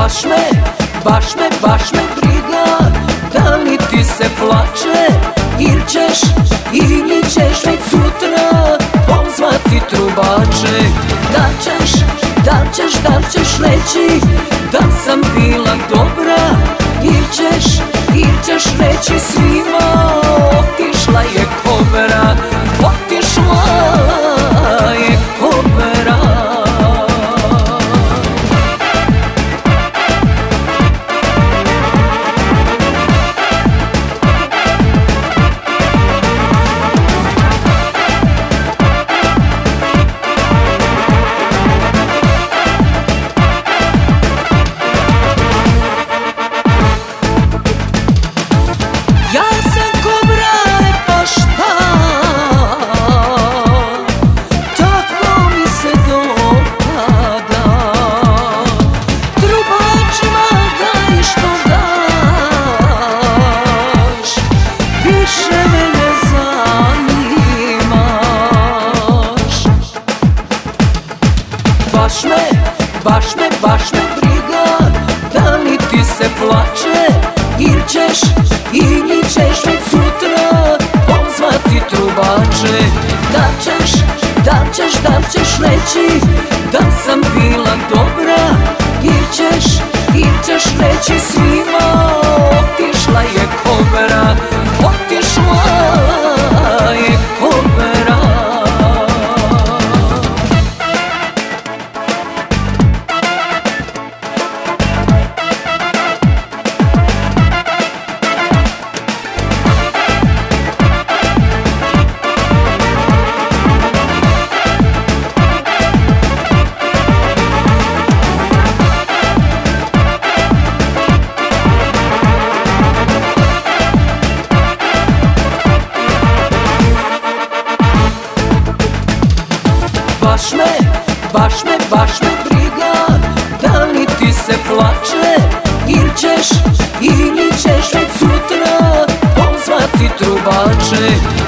baš me briga da li ti se plače ili ćeš već sutra pozvati trubače. Da li ćeš reći da sam bila dobra ili ćeš reći svima otišla je kobra, otišla je kobra. Baš me briga da li ti se plače ili ćeš već sutra pozvati trubače. Da li ćeš reći da sam bila dobra ili ćeš reći svima otišla je kobra, otišla je kobra. Baš me briga da li ti se plače ili ćeš već sutra pozvati trubače.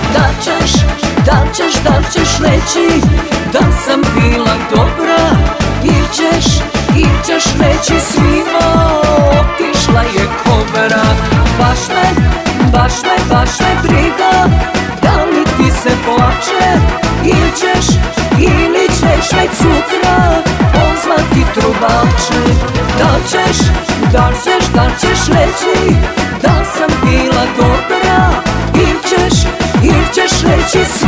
Da li ćeš reći da sam bila dobra ili ćeš reći svima otišla je kobra. Baš me briga da li ti se plače ili ćeš već sutra pozvati trubače. Da li ćeš reći da sam bila dobra ili ćeš reći